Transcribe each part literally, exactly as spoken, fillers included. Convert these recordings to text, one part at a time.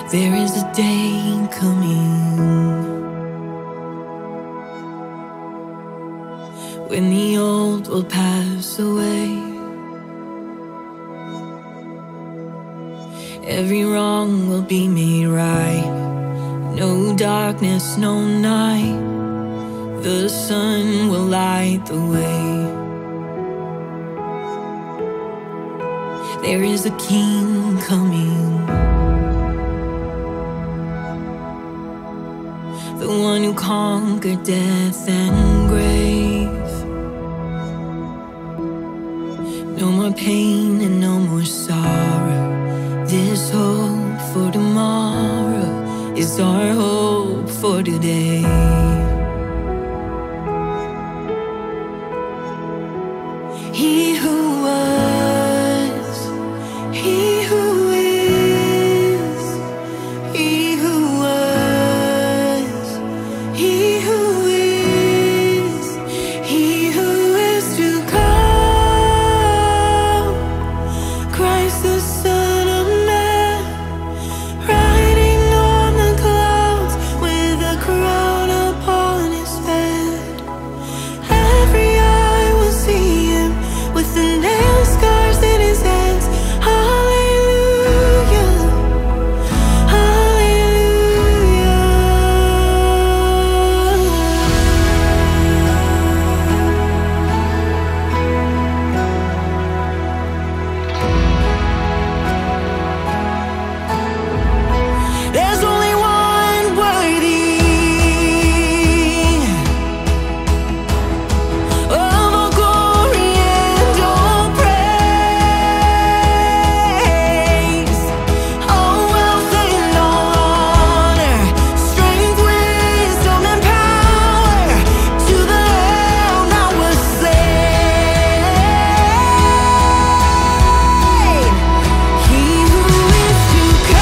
There is a day coming when the old will pass away. Every wrong will be made right. No darkness, no night. The sun will light the way. There is a king coming, the one who conquered death and grave. No more pain and no more sorrow. This hope for tomorrow is our hope for today. He who was, he who is, he who was, he who is, he who is to come, Christ the Son of Man, riding on the clouds with a crown upon his head. Every eye will see him with the nail scars in his hands. Hallelujah, hallelujah. There's only one worthy of all glory and all praise, all wealth and all honor, strength, wisdom, and power to the Lamb that was slain. He who is to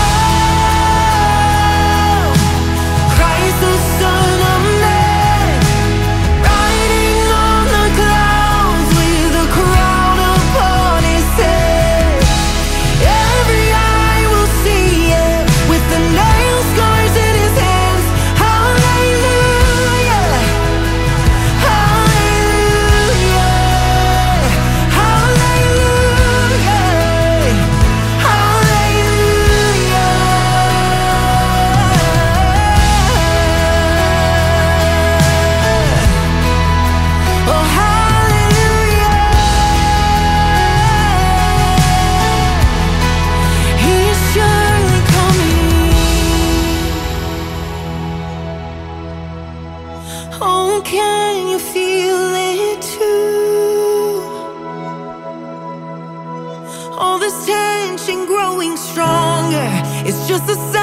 come, Christ the Son of Man, riding on the clouds with a crown upon his head. Every eye will see him with the nail scars in his hands. Hallelujah, hallelujah, hallelujah, hallelujah. Oh, hallelujah. He is surely coming. Oh, can you feel it too? All this tension growing stronger. It's just the